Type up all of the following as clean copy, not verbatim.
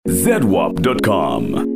ZWAP.com.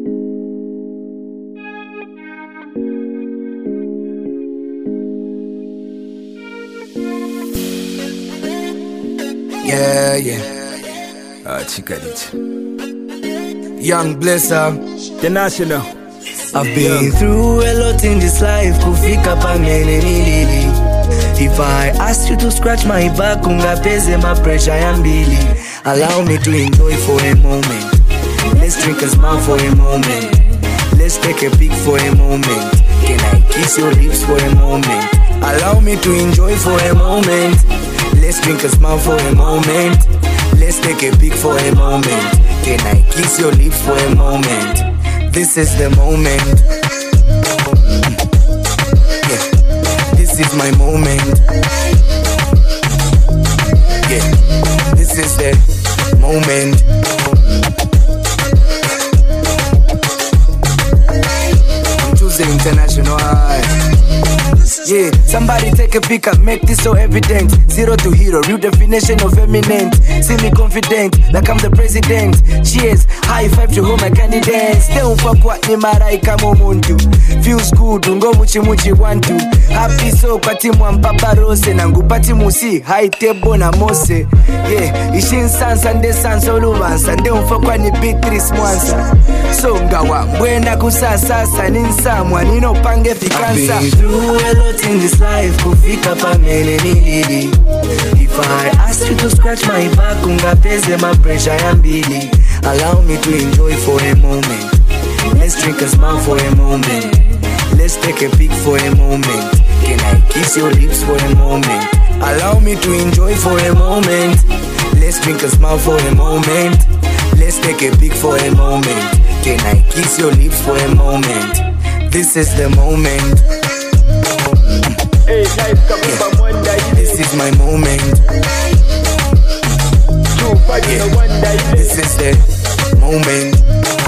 Yeah. Chikarich. Young Blesser. The National. I've been through a lot in this life. Kufika pa mene nilili. If I ask you to scratch my back, ungapeze my pressure yambili. Allow me to enjoy for a moment. Let's drink a smile for a moment. Let's take a peek for a moment. Can I kiss your lips for a moment? Allow me to enjoy for a moment. Let's drink a smile for a moment. Let's take a peek for a moment. Can I kiss your lips for a moment? This is the moment. Yeah. This is my moment. Yeah. This is the moment. I'm choosing international. Yeah, somebody take a pick up, make this so evident. Zero to hero, real definition of eminent. See me confident, like I'm the president. Cheers, high five to whom I candidate. Still fuck what ni marai kama muntu. Feels good, ungo muchi want to. Happy so pati mwampapa rose. Nangupati musi, high table na mose. Yeah, ishin sansa nde sansa uluwansa. Nde mfakwa ni Beatrice Mwansa. So ngawa, mwena kusasasa. Ninsa mwanino pange fikansa. In this life, kufika pa mene nilili. If I ask you to scratch my back, ungapeze my pressure yambili. Allow me to enjoy for a moment. Let's drink a smile for a moment. Let's take a peek for a moment. Can I kiss your lips for a moment? Allow me to enjoy for a moment. Let's drink a smile for a moment. Let's take a peek for a moment. Can I kiss your lips for a moment? This is the moment. Hey, life coming from one day. This is my moment. Yeah. This is the moment.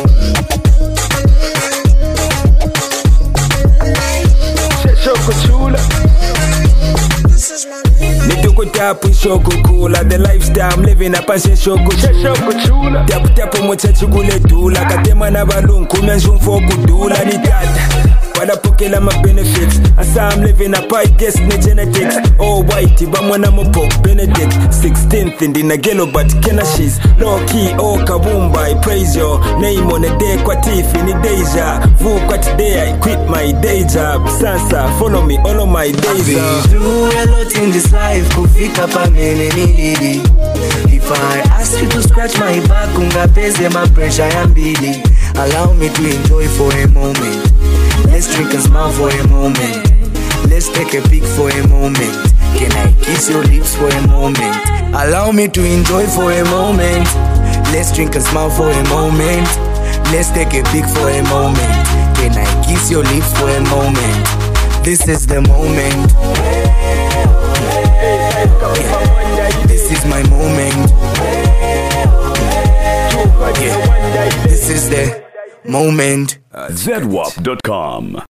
Nituku shoko kula. The lifestyle I'm living up and shoko chula. Tapu mochachi kule dula. Katema na balunku menjumfo kudula ni tata. Wadapokela my benefits. As I'm living up, I guess the genetics. Oh, whitey, but when I'm a Pope Benedict 16th in the Nagelo, but Kenashis. Low key, oh, Kabumba, I praise your name on a day, Kwatif in the deja. Vu, what day, I quit my day job. Sansa, follow me, all of my days. I've been through a lot in this life. Kufika pa mene nilili. If I ask you to scratch my back, ungapeze my pressure yambili. Allow me to enjoy for a moment. Let's drink a smile for a moment. Let's take a peek for a moment. Can I kiss your lips for a moment? Allow me to enjoy for a moment. Let's drink a smile for a moment. Let's take a peek for a moment. Can I kiss your lips for a moment? This is the moment. Yeah. This is my moment. Yeah. This is the moment. ZWAP.com.